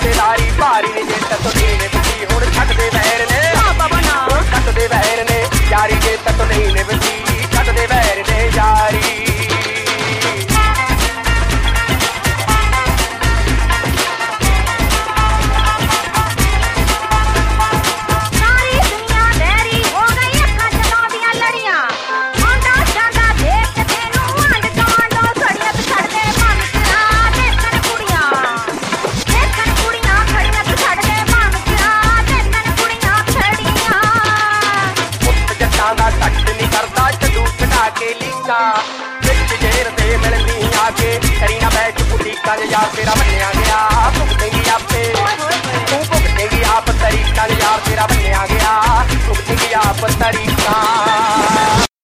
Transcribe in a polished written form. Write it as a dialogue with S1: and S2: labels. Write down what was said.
S1: रिश्तेदारी भारी ने जे ततो नहीं निभदी हुण छड्ड दे वैर ने छड्ड दे वैर ने यारी जे ततो नहीं निभदी छड्ड दे वैर ने यारी यार तेरा बनया गया भुगतेंगी आपे तू भुगतेंगी आप तरीका यार तेरा बनया गया भुगतेंगी आप तरीका।